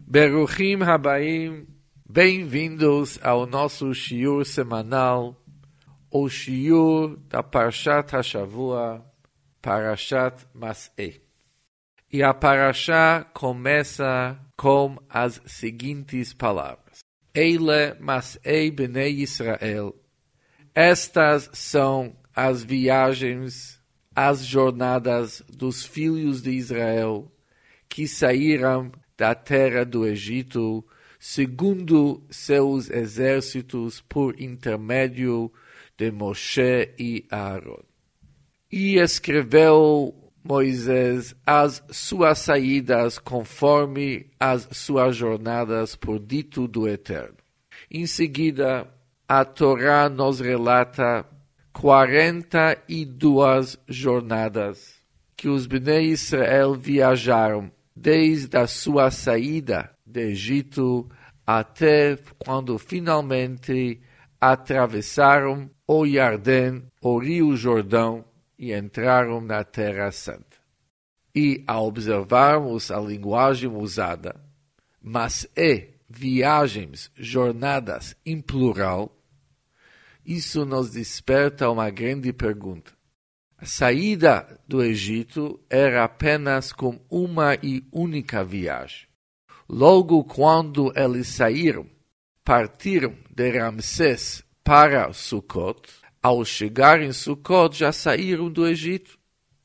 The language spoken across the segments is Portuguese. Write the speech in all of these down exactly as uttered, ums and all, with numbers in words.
Beruchim Habaim, bem-vindos ao nosso shiur semanal, o shiur da Parashat HaShavua, Parashat Mas'eh. E a Parashá começa com as seguintes palavras: Eile Mas'eh Bnei Israel. Estas são as viagens, as jornadas dos filhos de Israel, que saíram da terra do Egito, segundo seus exércitos, por intermédio de Moshe e Aaron. E escreveu Moisés as suas saídas conforme as suas jornadas por dito do Eterno. Em seguida, a Torá nos relata quarenta e duas jornadas que os Bnei Israel viajaram desde a sua saída do Egito até quando finalmente atravessaram o Jordão, o Rio Jordão, e entraram na Terra Santa. E, ao observarmos a linguagem usada, mas é viagens, jornadas em plural, isso nos desperta uma grande pergunta. A saída do Egito era apenas com uma e única viagem. Logo quando eles saíram, partiram de Ramsés para Sucot, ao chegar em Sucot já saíram do Egito.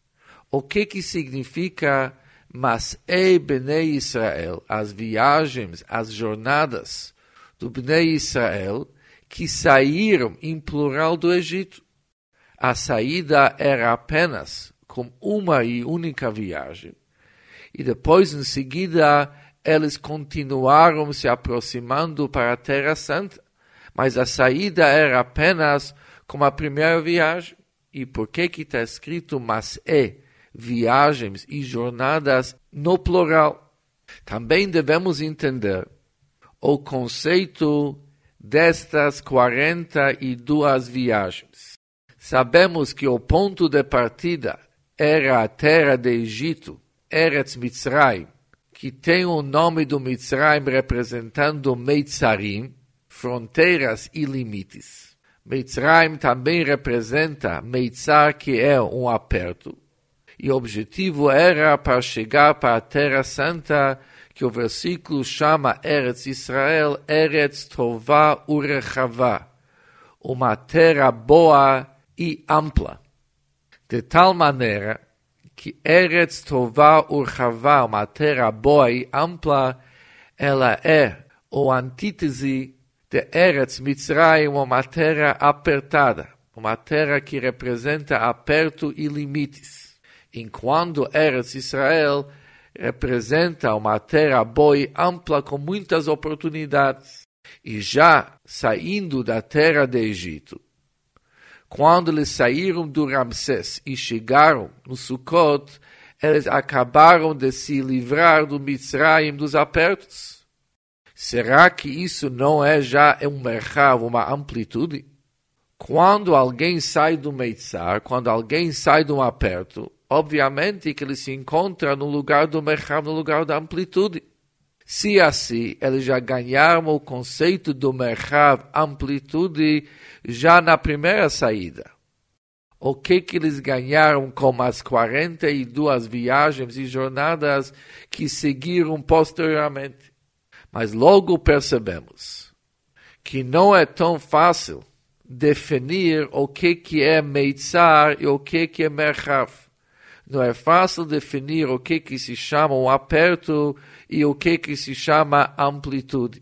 O que que significa Mas'eh Bnei Israel, as viagens, as jornadas do Bnei Israel que saíram em plural do Egito? A saída era apenas com uma e única viagem. E depois, em seguida, eles continuaram se aproximando para a Terra Santa. Mas a saída era apenas com a primeira viagem. E por que que está escrito Mas'eh, viagens e jornadas no plural? Também devemos entender o conceito destas quarenta e duas viagens. Sabemos que o ponto de partida era a terra de Egito, Eretz Mitzrayim, que tem o nome do Mitzrayim representando Meitzarim, fronteiras e limites. Mitzrayim também representa Meitzar, que é um aperto. E o objetivo era para chegar para a Terra Santa, que o versículo chama Eretz Israel, Eretz Tová Urechavá, uma terra boa e ampla, de tal maneira que Eretz Tová Urechavá, uma terra boa e ampla, ela é o antítese de Eretz Mitzrayim, uma terra apertada, uma terra que representa aperto e limites, enquanto Eretz Israel representa uma terra boa e ampla com muitas oportunidades. E já saindo da terra de Egito, quando eles saíram do Ramsés e chegaram no Sucot, eles acabaram de se livrar do Mitzrayim, dos apertos. Será que isso não é já um mercado, uma amplitude? Quando alguém sai do Meitzar, quando alguém sai de um aperto, obviamente que ele se encontra no lugar do mercado, no lugar da amplitude. Se assim, eles já ganharam o conceito do mercado, amplitude, já na primeira saída. O que que eles ganharam com as quarenta e duas viagens e jornadas que seguiram posteriormente? Mas logo percebemos que não é tão fácil definir o que que é Meitzar e o que que é mercado. Não é fácil definir o que que se chama um aperto e o que que se chama amplitude.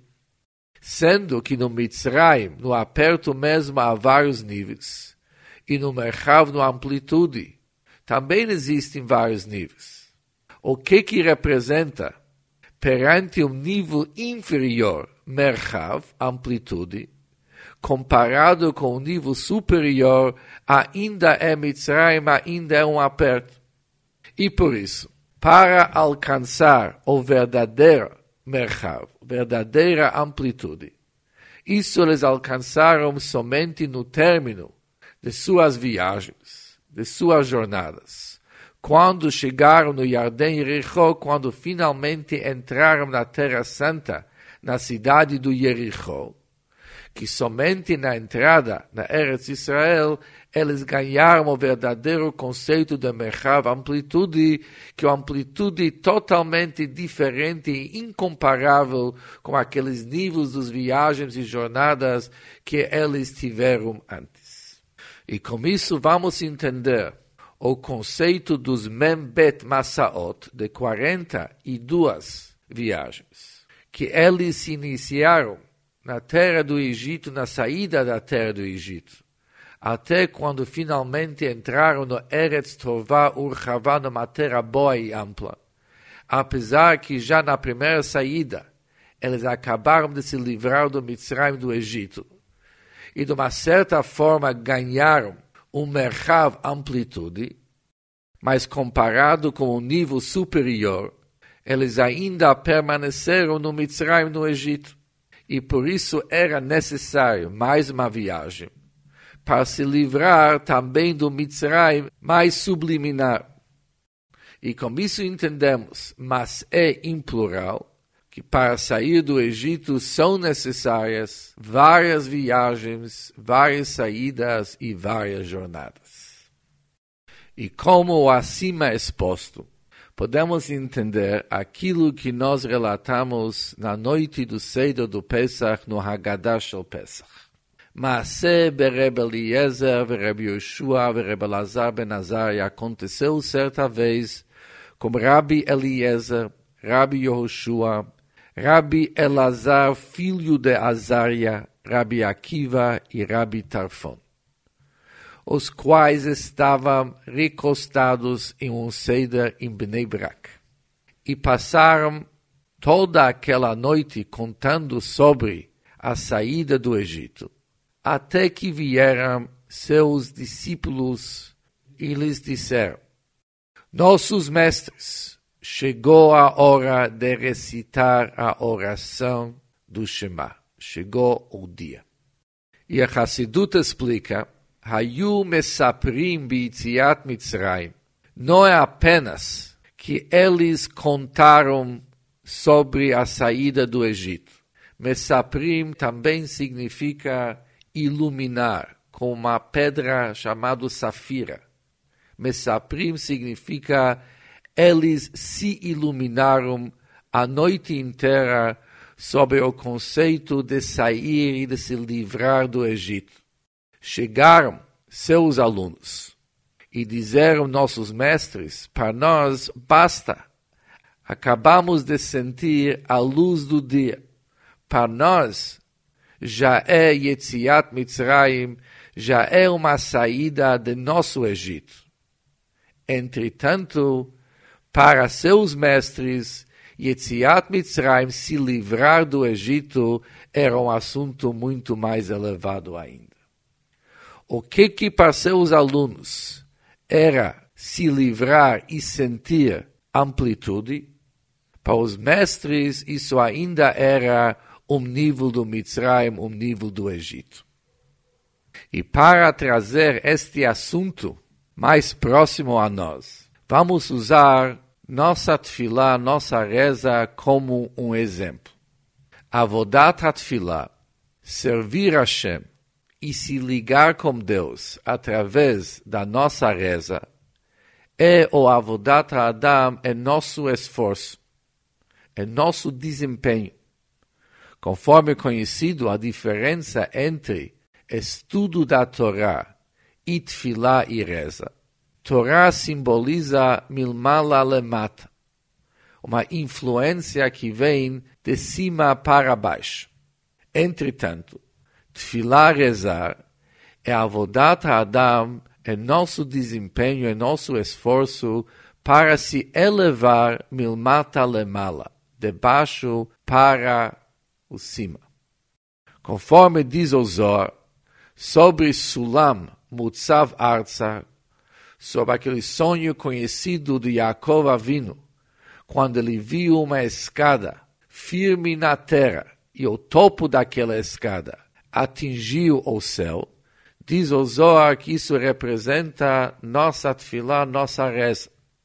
Sendo que no Mitzrayim, no aperto mesmo, há vários níveis. E no mercado, na amplitude, também existem vários níveis. O que que representa, perante um nível inferior, mercado, amplitude, comparado com o nível superior, ainda é Mitzrayim, ainda é um aperto. E por isso, para alcançar o verdadeiro mercado, verdadeira amplitude, isso eles alcançaram somente no término de suas viagens, de suas jornadas, quando chegaram no Jardim Jericó, quando finalmente entraram na Terra Santa, na cidade do Jericó, que somente na entrada na Eretz Israel eles ganharam o verdadeiro conceito de mercav, amplitude, que é uma amplitude totalmente diferente e incomparável com aqueles níveis das viagens e jornadas que eles tiveram antes. E com isso vamos entender o conceito dos Membet Masaot, de quarenta e duas viagens, que eles se iniciaram na terra do Egito, na saída da terra do Egito, até quando finalmente entraram no Eretz Tová Urchavá, numa terra boa e ampla. Apesar que já na primeira saída, eles acabaram de se livrar do Mitzrayim, do Egito, e de uma certa forma ganharam um mercav amplitude, mas comparado com um nível superior, eles ainda permaneceram no Mitzrayim, no Egito. E por isso era necessário mais uma viagem, para se livrar também do Mitzrayim mais subliminar. E com isso entendemos, mas é em plural, que para sair do Egito são necessárias várias viagens, várias saídas e várias jornadas. E como acima exposto, podemos entender aquilo que nós relatamos na noite do Seder do Pesach, no Haggadah shel Pesach. Maaseh bereb Eliezer, bereb Yoshua, bereb Elazar ben Azaria aconteceu certa vez com Rabi Eliezer, Rabi Yehoshua, Rabi Elazar, filho de Azaria, Rabi Akiva e Rabi Tarfon, os quais estavam recostados em um ceder em Bnei Brak, e passaram toda aquela noite contando sobre a saída do Egito, até que vieram seus discípulos e lhes disseram: nossos mestres, chegou a hora de recitar a oração do Shema. Chegou o dia. E a Hassidut explica: Hayu mesaprim biitziat Mitzrayim. Não é apenas que eles contaram sobre a saída do Egito. Mesaprim também significa iluminar, com uma pedra chamada safira. Mesaprim significa eles se iluminaram a noite inteira sobre o conceito de sair e de se livrar do Egito. Chegaram seus alunos e disseram nossos mestres: para nós basta, acabamos de sentir a luz do dia. Para nós já é Yetziat Mitzrayim, já é uma saída de nosso Egito. Entretanto, para seus mestres, Yetziat Mitzrayim, se livrar do Egito, era um assunto muito mais elevado ainda. O que que para seus alunos era se livrar e sentir amplitude, para os mestres isso ainda era um nível do Mitzrayim, um nível do Egito. E para trazer este assunto mais próximo a nós, vamos usar nossa tefilá, nossa reza como um exemplo. Avodat HaTefilá, servir a Hashem e se ligar com Deus através da nossa reza, é o Avodat HaAdam, é nosso esforço, é nosso desempenho. Conforme conhecido a diferença entre estudo da Torá e tefilá e reza. Torá simboliza milmala lemata, uma influência que vem de cima para baixo. Entretanto, tefilá rezar é avodat Adam, é nosso desempenho, é nosso esforço para se elevar milmata lemala, de baixo para o cima. Conforme diz o Zohar, sobre Sulam Mutzav Arza, sobre aquele sonho conhecido de Yaakov Avinu, quando ele viu uma escada firme na terra e o topo daquela escada atingiu o céu, diz o Zohar que isso representa nossa tefilá, nossa reza.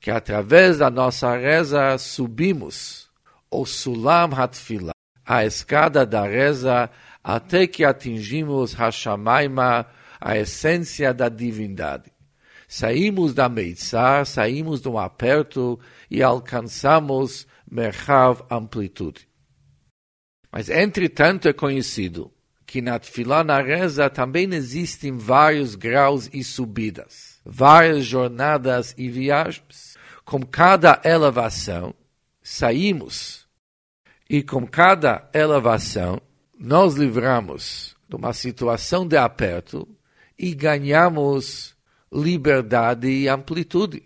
que através da nossa reza subimos o Sulam HaTfilah, a escada da reza, até que atingimos Hashamaima, a essência da divindade. Saímos da Meitzar, saímos do aperto e alcançamos Merchav, amplitude. Mas, entretanto, é conhecido que na Tfilah, na reza, também existem vários graus e subidas, várias jornadas e viagens. Com cada elevação, saímos, e com cada elevação, nós livramos de uma situação de aperto e ganhamos liberdade e amplitude.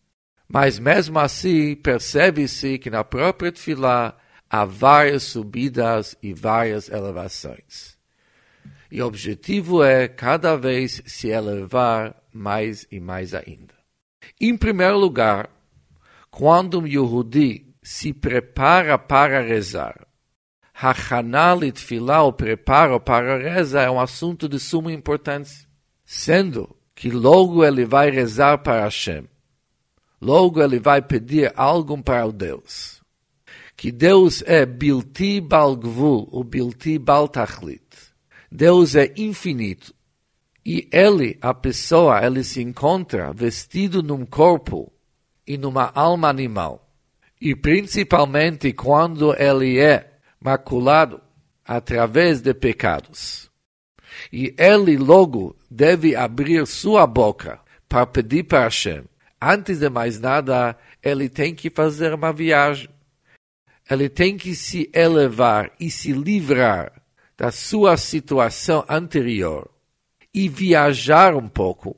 Mas mesmo assim, percebe-se que na própria Tfilah há várias subidas e várias elevações. E o objetivo é cada vez se elevar mais e mais ainda. Em primeiro lugar, quando um Yehudi se prepara para rezar, Hachana litfilah, o preparo para rezar, é um assunto de suma importância, sendo que logo ele vai rezar para Hashem. Logo ele vai pedir algo para o Deus. Que Deus é Bilti Bal Gvul, o Bilti Bal Tachlit. Deus é infinito. E ele, a pessoa, ele se encontra vestido num corpo e numa alma animal. E principalmente quando ele é maculado através de pecados. E ele logo deve abrir sua boca para pedir para Hashem. Antes de mais nada, ele tem que fazer uma viagem. Ele tem que se elevar e se livrar da sua situação anterior e viajar um pouco,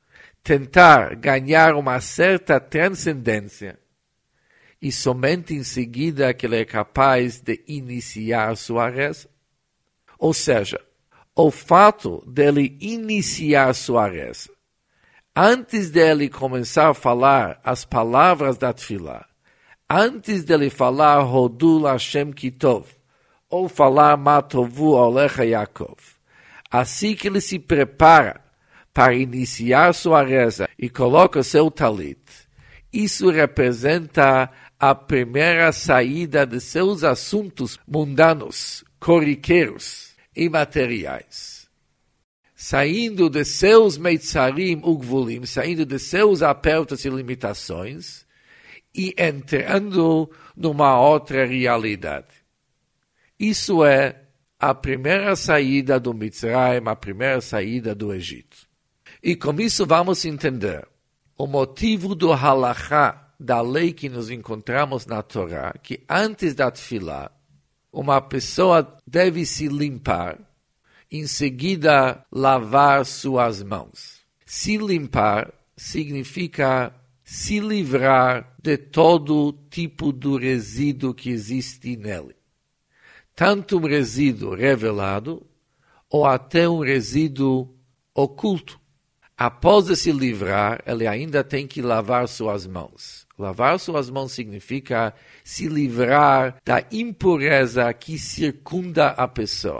tentar ganhar uma certa transcendência e somente em seguida que ele é capaz de iniciar sua reza. Ou seja, o fato dele iniciar sua reza, antes dele começar a falar as palavras da Tfilah, antes dele falar Hodul Hashem Kitov, ou falar Matovu Olecha Yaakov, assim que ele se prepara para iniciar sua reza e coloca seu talit, isso representa a primeira saída de seus assuntos mundanos, corriqueiros e materiais. Saindo de seus meitzarim ugvulim, saindo de seus apertos e limitações, e entrando numa outra realidade. Isso é a primeira saída do Mitzrayim, a primeira saída do Egito. E com isso vamos entender o motivo do halachá, da lei que nos encontramos na Torá, que antes da Tfilah, uma pessoa deve se limpar, em seguida lavar suas mãos. Se limpar significa se livrar de todo tipo de resíduo que existe nele. Tanto um resíduo revelado, ou até um resíduo oculto. Após de se livrar, ele ainda tem que lavar suas mãos. Lavar suas mãos significa se livrar da impureza que circunda a pessoa.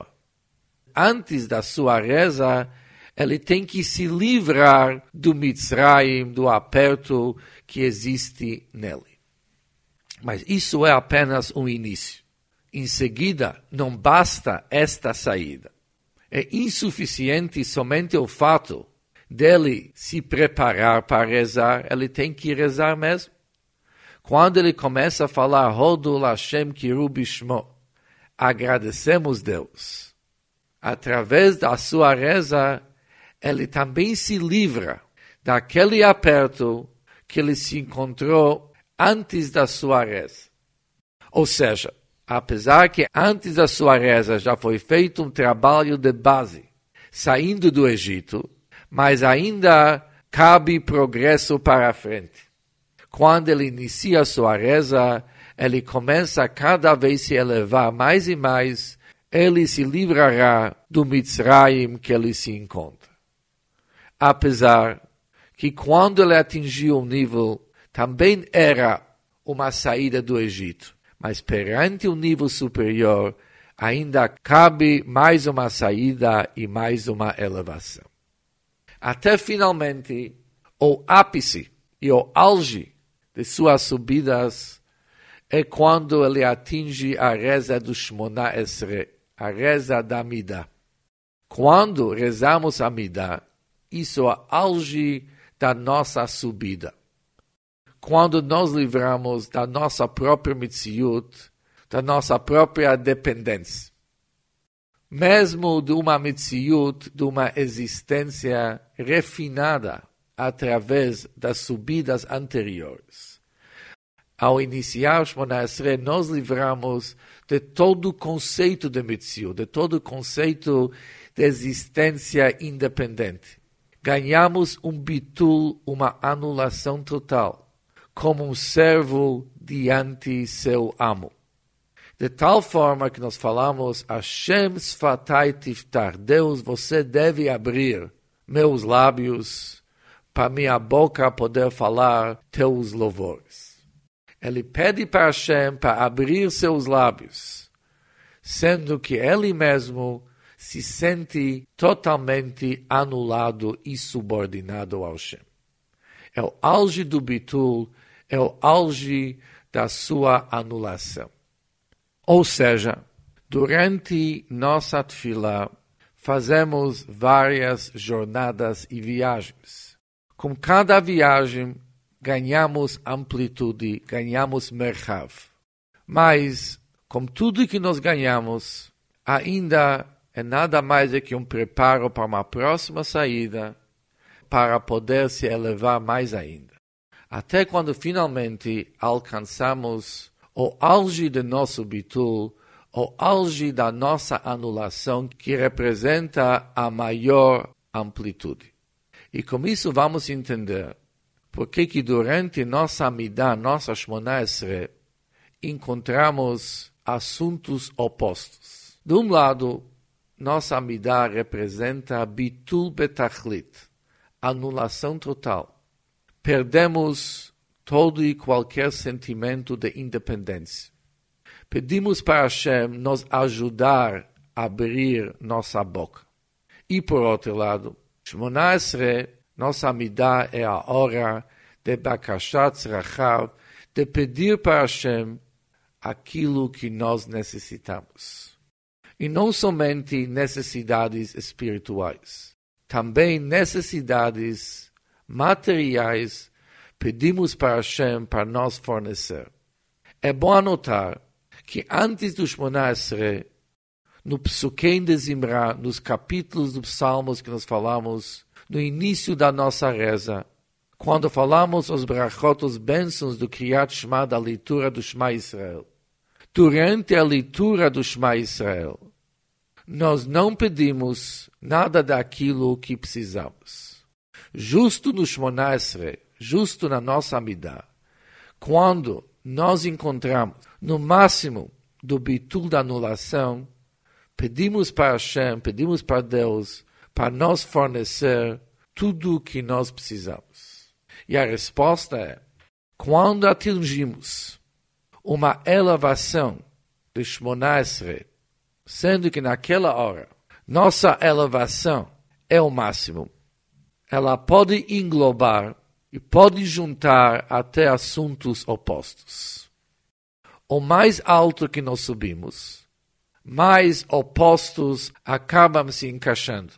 Antes da sua reza, ele tem que se livrar do Mitzrayim, do aperto que existe nele. Mas isso é apenas um início. Em seguida, não basta esta saída. É insuficiente somente o fato dele se preparar para rezar, ele tem que rezar mesmo. Quando ele começa a falar Hodul Hashem Kiru Bishmo, agradecemos Deus. Através da sua reza, ele também se livra daquele aperto que ele se encontrou antes da sua reza. Ou seja, apesar que antes da sua reza já foi feito um trabalho de base, saindo do Egito, mas ainda cabe progresso para a frente. Quando ele inicia a sua reza, ele começa a cada vez se elevar mais e mais, ele se livrará do Mitzrayim que ele se encontra. Apesar que quando ele atingiu um nível, também era uma saída do Egito, mas perante um nível superior, ainda cabe mais uma saída e mais uma elevação. Até finalmente, o ápice e o auge de suas subidas é quando ele atinge a reza do Shmona Esre, a reza da Amidah. Quando rezamos a Amidah, isso é o auge da nossa subida. Quando nos livramos da nossa própria Metziut, da nossa própria dependência. Mesmo de uma Metziut, de uma existência refinada através das subidas anteriores. Ao iniciar Shmona Esrei, nos livramos de todo o conceito de Metziut, de todo o conceito de existência independente. Ganhamos um bitul, uma anulação total, como um servo diante seu amo. De tal forma que nós falamos, Hashem Sfatai Tiftar, Deus, você deve abrir meus lábios para minha boca poder falar teus louvores. Ele pede para Hashem para abrir seus lábios, sendo que ele mesmo se sente totalmente anulado e subordinado ao Hashem. É o auge do bitul, é o auge da sua anulação. Ou seja, durante nossa tefilá, fazemos várias jornadas e viagens. Com cada viagem, ganhamos amplitude, ganhamos merhav. Mas, com tudo que nós ganhamos, ainda é nada mais do que um preparo para uma próxima saída, para poder se elevar mais ainda. Até quando finalmente alcançamos o auge do nosso bitul, o auge da nossa anulação, que representa a maior amplitude. E com isso vamos entender por que que durante nossa Amidah, nossa Shmona Esrei, encontramos assuntos opostos. De um lado, nossa Amidah representa bitul betachlit, anulação total. Perdemos todo e qualquer sentimento de independência. Pedimos para Hashem nos ajudar a abrir nossa boca. E por outro lado, Shmona Esrei, nossa Amidah é a hora de Bakashat Tzrachav, de pedir para Hashem aquilo que nós necessitamos. E não somente necessidades espirituais, também necessidades materiais pedimos para Hashem para nos fornecer. É bom anotar que antes do Shmona Esrei, no Psukim de Zimra, nos capítulos dos Salmos que nós falamos, no início da nossa reza, quando falamos os brachot, os bênçãos do Kriyat Shema, da leitura do Shema Israel, durante a leitura do Shema Israel, nós não pedimos nada daquilo que precisamos. Justo no Shmona Esrei, justo na nossa Amidah, quando nós encontramos no máximo do bitul da anulação, pedimos para Hashem, pedimos para Deus, para nos fornecer tudo o que nós precisamos. E a resposta é, quando atingimos uma elevação de Shmona Esrei, sendo que naquela hora nossa elevação é o máximo, ela pode englobar e pode juntar até assuntos opostos. O mais alto que nós subimos, mais opostos acabam se encaixando.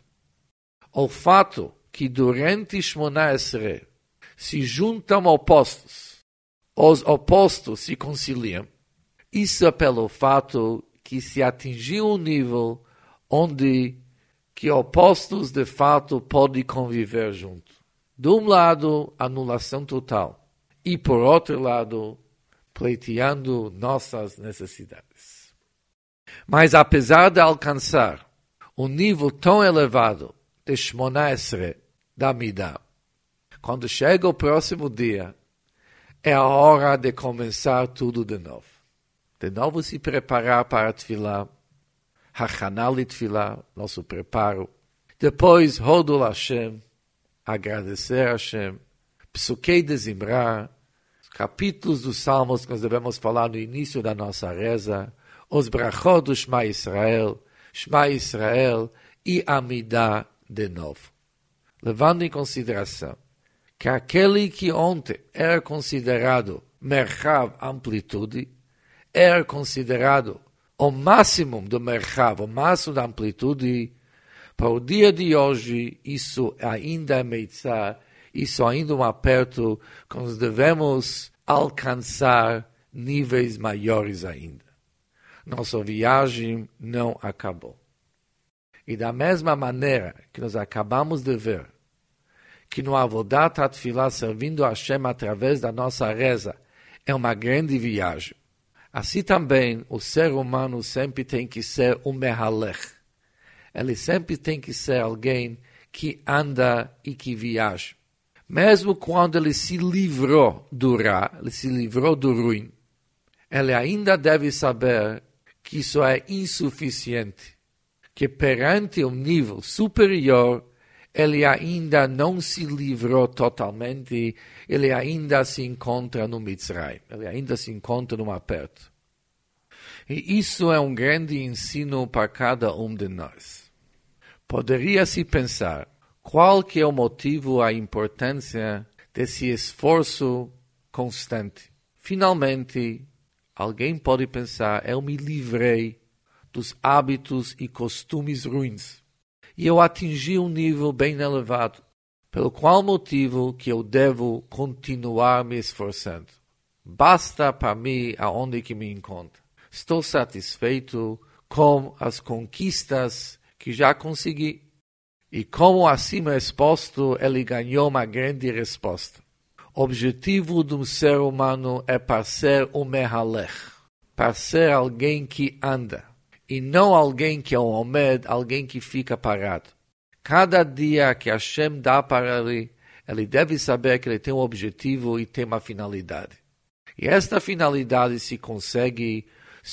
O fato que durante Shmona Esrei se juntam opostos, os opostos se conciliam, isso é pelo fato que se atingiu um nível onde que opostos de fato podem conviver juntos. De um lado, anulação total. E, por outro lado, pleiteando nossas necessidades. Mas, apesar de alcançar um nível tão elevado de Shmona Esrei, da Amidah, quando chega o próximo dia, é a hora de começar tudo de novo. De novo se preparar para a Tefilá, Hachana Litfilá, nosso preparo. Depois, Hodul Hashem, agradecer a Hashem, Psukei de Zimra, capítulos dos Salmos que nós devemos falar no início da nossa reza, os brachot do Shema Israel, Shema Israel e Amidah de novo. Levando em consideração que aquele que ontem era considerado merchav, amplitude, era considerado o máximo do merchav, o máximo da amplitude. Para o dia de hoje, isso ainda é meitzah, isso ainda é um aperto que nós devemos alcançar níveis maiores ainda. Nossa viagem não acabou. E da mesma maneira que nós acabamos de ver que no Avodat HaTfilah, servindo a Hashem através da nossa reza, é uma grande viagem. Assim também, o ser humano sempre tem que ser um mehalech. Ele sempre tem que ser alguém que anda e que viaja. Mesmo quando ele se livrou do Ra, ele se livrou do ruim, ele ainda deve saber que isso é insuficiente, que perante um nível superior, ele ainda não se livrou totalmente, ele ainda se encontra no Mitzrayim, ele ainda se encontra no aperto. E isso é um grande ensino para cada um de nós. Poderia-se pensar qual que é o motivo, a importância desse esforço constante. Finalmente, alguém pode pensar, eu me livrei dos hábitos e costumes ruins. E eu atingi um nível bem elevado. Pelo qual motivo que eu devo continuar me esforçando? Basta para mim aonde que me encontro. Estou satisfeito com as conquistas que já consegui. E como acima exposto, ele ganhou uma grande resposta. O objetivo de um ser humano é para ser um mehalech, para ser alguém que anda, e não alguém que é um omed, alguém que fica parado. Cada dia que Hashem dá para ele, ele deve saber que ele tem um objetivo e tem uma finalidade. E esta finalidade se consegue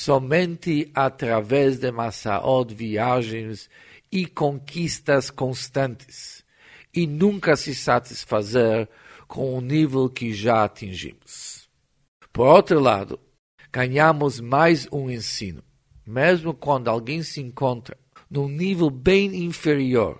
somente através de masaot, viagens e conquistas constantes, e nunca se satisfazer com o nível que já atingimos. Por outro lado, ganhamos mais um ensino. Mesmo quando alguém se encontra num nível bem inferior,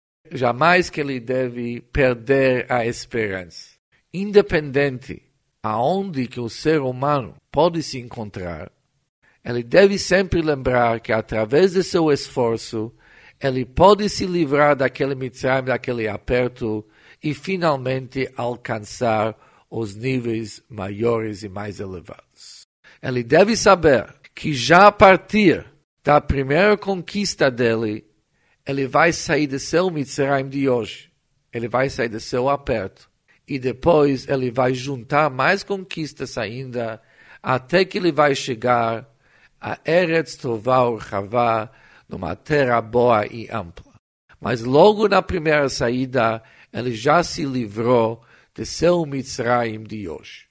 jamais que ele deve perder a esperança. Independente aonde que o ser humano pode se encontrar, ele deve sempre lembrar que através de seu esforço, ele pode se livrar daquele mitzrayim, daquele aperto, e finalmente alcançar os níveis maiores e mais elevados. Ele deve saber que já a partir da primeira conquista dele, ele vai sair do seu mitzrayim de hoje, ele vai sair do seu aperto, e depois ele vai juntar mais conquistas ainda, até que ele vai chegar a Eretz Tovah Urchavá, numa terra boa e ampla. Mas logo na primeira saída, ele já se livrou de seu Mitzrayim de hoje.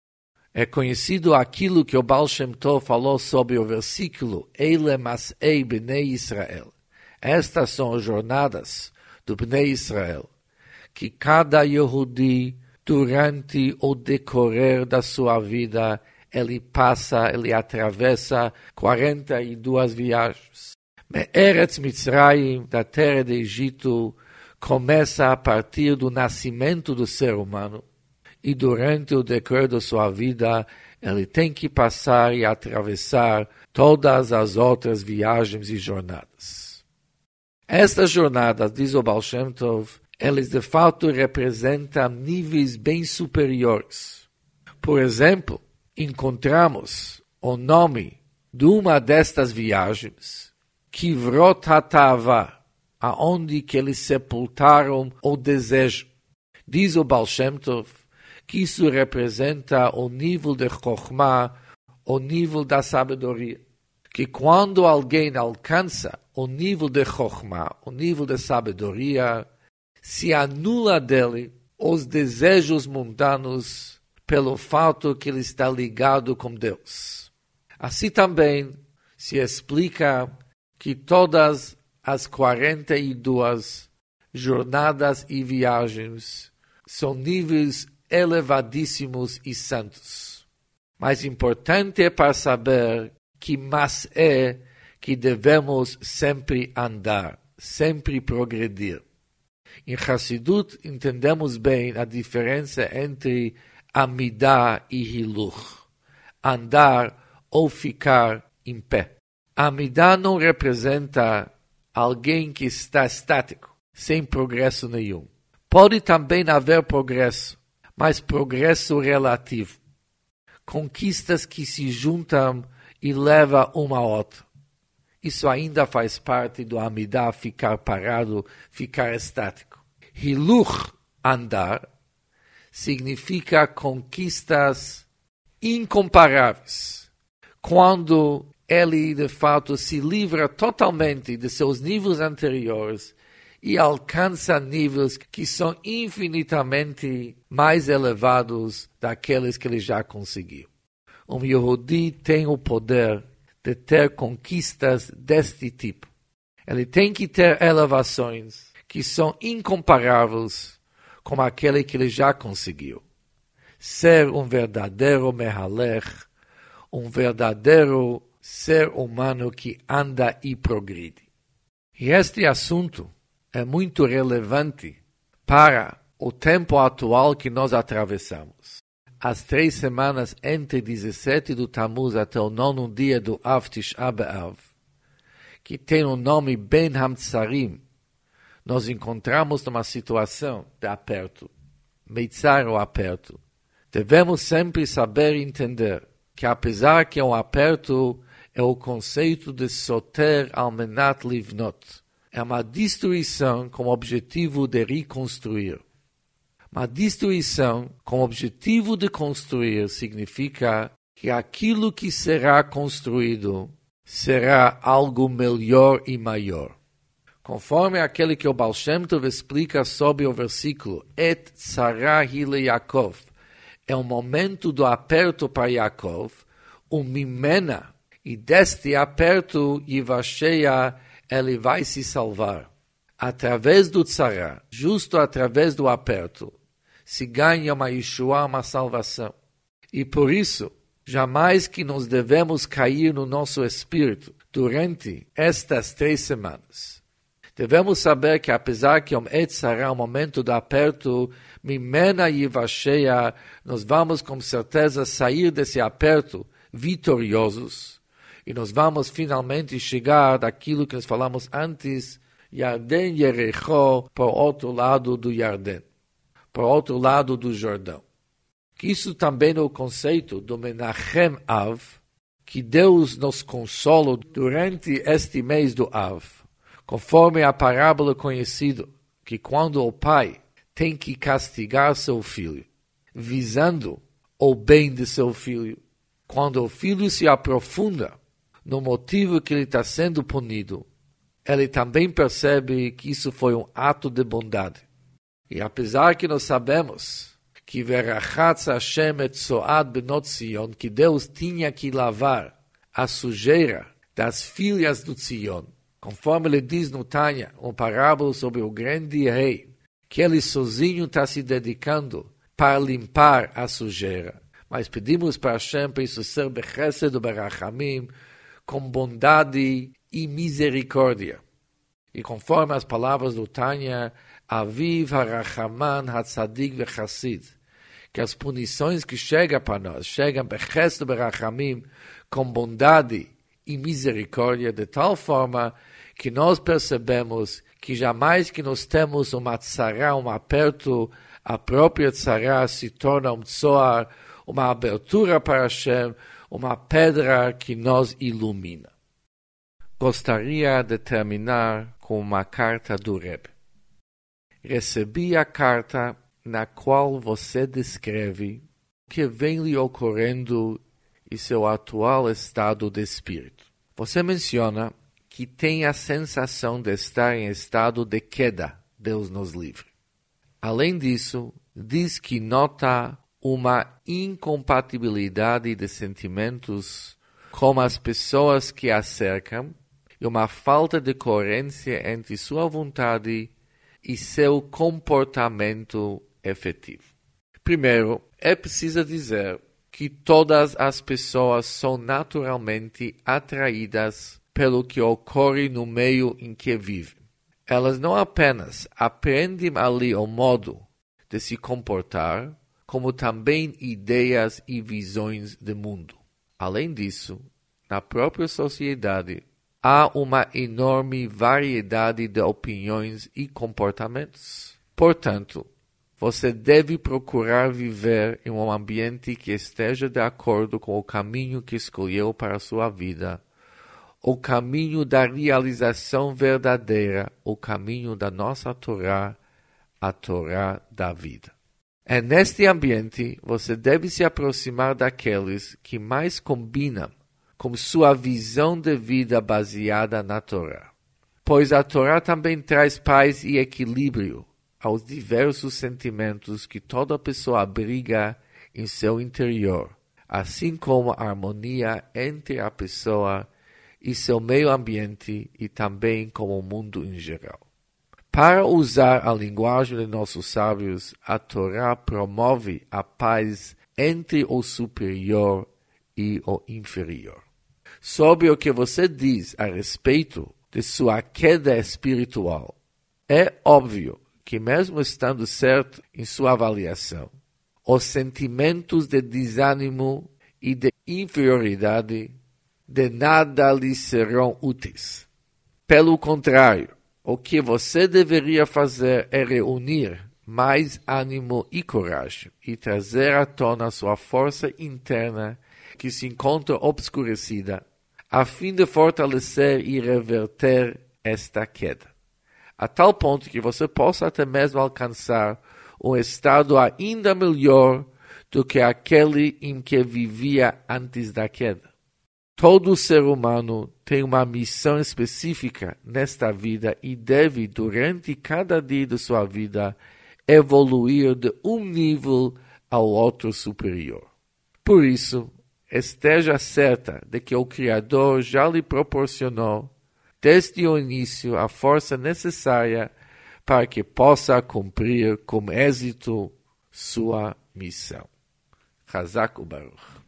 É conhecido aquilo que o Baal Shem Tov falou sobre o versículo Eile Mas'ei Bnei Israel. Estas são as jornadas do Bnei Israel, que cada Yehudi, durante o decorrer da sua vida, ele passa, ele atravessa quarenta e duas viagens. Eretz Mitzrayim, da terra do Egito, começa a partir do nascimento do ser humano, e durante o decorrer da sua vida, ele tem que passar e atravessar todas as outras viagens e jornadas. Estas jornadas, diz o Baal Shem Tov, eles de fato representam níveis bem superiores. Por exemplo, encontramos o nome de uma destas viagens, Kivrot HaTava, aonde que eles sepultaram o desejo. Diz o Baal Shem Tov que isso representa o nível de Chokhmah, o nível da sabedoria. Que quando alguém alcança o nível de Chokhmah, o nível de sabedoria, se anula dele os desejos mundanos pelo fato que ele está ligado com Deus. Assim também se explica que todas as quarenta e duas jornadas e viagens são níveis elevadíssimos e santos. Mas importante é para saber que mas é que devemos sempre andar, sempre progredir. Em Hassidut entendemos bem a diferença entre Amidah e Hiluch, andar ou ficar em pé. Amidah não representa alguém que está estático, sem progresso nenhum. Pode também haver progresso, mas progresso relativo. Conquistas que se juntam e levam uma a outra. Isso ainda faz parte do Amidah, ficar parado, ficar estático. Hiluch, andar, significa conquistas incomparáveis. Quando ele, de fato, se livra totalmente de seus níveis anteriores e alcança níveis que são infinitamente mais elevados daqueles que ele já conseguiu. Um Yehudi tem o poder de ter conquistas deste tipo. Ele tem que ter elevações que são incomparáveis com aquele que ele já conseguiu. Ser um verdadeiro mehalech, um verdadeiro ser humano que anda e progride. E este assunto é muito relevante para o tempo atual que nós atravessamos. As três semanas entre dezessete do Tammuz até o nono dia do Av Tisha B'Av, que tem o nome Ben Hamtsarim, nós encontramos numa situação de aperto, meitzar ou aperto. Devemos sempre saber e entender que apesar que é um aperto, é o conceito de soter al menat livnot. É uma destruição com o objetivo de reconstruir. Uma destruição com o objetivo de construir significa que aquilo que será construído será algo melhor e maior. Conforme aquele que o Baal Shem Tov explica sobre o versículo Et tzara hi leYakov, é o momento do aperto para Yaakov, o mimena, e deste aperto Yivasheia, ele vai se salvar. Através do tzara, justo através do aperto, se ganha uma Yeshua, uma salvação. E por isso, jamais que nós devemos cair no nosso espírito durante estas três semanas. Devemos saber que apesar que o Etzara, o momento do aperto, Mimena Yivasheia, nós vamos com certeza sair desse aperto vitoriosos e nós vamos finalmente chegar daquilo que nós falamos antes, Yarden Yericho, por outro lado do Yarden, por outro lado do Jordão. Que isso também é o conceito do Menachem Av, que Deus nos consola durante este mês do Av, conforme a parábola conhecida, que quando o pai tem que castigar seu filho, visando o bem de seu filho, quando o filho se aprofunda no motivo que ele está sendo punido, ele também percebe que isso foi um ato de bondade. E apesar que nós sabemos que Verachatz Hashem et Soad Benot Zion, que Deus tinha que lavar a sujeira das filhas do Zion, conforme ele diz no Tânia, uma parábola sobre o grande rei, que ele sozinho está se dedicando para limpar a sujeira. Mas pedimos para Hashem para isso ser bechesed e berachamim, com bondade e misericórdia. E conforme as palavras do Tânia, Aviv harachaman hatzadik vechassid, que as punições que chegam para nós, chegam bechesed e berachamim, com bondade e misericórdia, de tal forma que nós percebemos que jamais que nós temos uma tzara, um aperto, a própria tzara se torna um tzoar, uma abertura para Hashem, uma pedra que nos ilumina. Gostaria de terminar com uma carta do Rebbe. Recebi a carta na qual você descreve o que vem lhe ocorrendo e seu atual estado de espírito. Você menciona que tem a sensação de estar em estado de queda, Deus nos livre. Além disso, diz que nota uma incompatibilidade de sentimentos com as pessoas que a cercam e uma falta de coerência entre sua vontade e seu comportamento efetivo. Primeiro, é preciso dizer que todas as pessoas são naturalmente atraídas pelo que ocorre no meio em que vivem. Elas não apenas aprendem ali o modo de se comportar, como também ideias e visões do mundo. Além disso, na própria sociedade, há uma enorme variedade de opiniões e comportamentos. Portanto, você deve procurar viver em um ambiente que esteja de acordo com o caminho que escolheu para a sua vida, o caminho da realização verdadeira, o caminho da nossa Torá, a Torá da vida. É neste ambiente você deve se aproximar daqueles que mais combinam com sua visão de vida baseada na Torá. Pois a Torá também traz paz e equilíbrio aos diversos sentimentos que toda pessoa abriga em seu interior, assim como a harmonia entre a pessoa e seu meio ambiente e também com o mundo em geral. Para usar a linguagem de nossos sábios, a Torá promove a paz entre o superior e o inferior. Sobre o que você diz a respeito de sua queda espiritual, é óbvio que mesmo estando certo em sua avaliação, os sentimentos de desânimo e de inferioridade de nada lhe serão úteis. Pelo contrário, o que você deveria fazer é reunir mais ânimo e coragem e trazer à tona sua força interna que se encontra obscurecida, a fim de fortalecer e reverter esta queda, a tal ponto que você possa até mesmo alcançar um estado ainda melhor do que aquele em que vivia antes da queda. Todo ser humano tem uma missão específica nesta vida e deve, durante cada dia de sua vida, evoluir de um nível ao outro superior. Por isso, esteja certa de que o Criador já lhe proporcionou, desde o início, a força necessária para que possa cumprir com êxito sua missão. Chazak u'Baruch.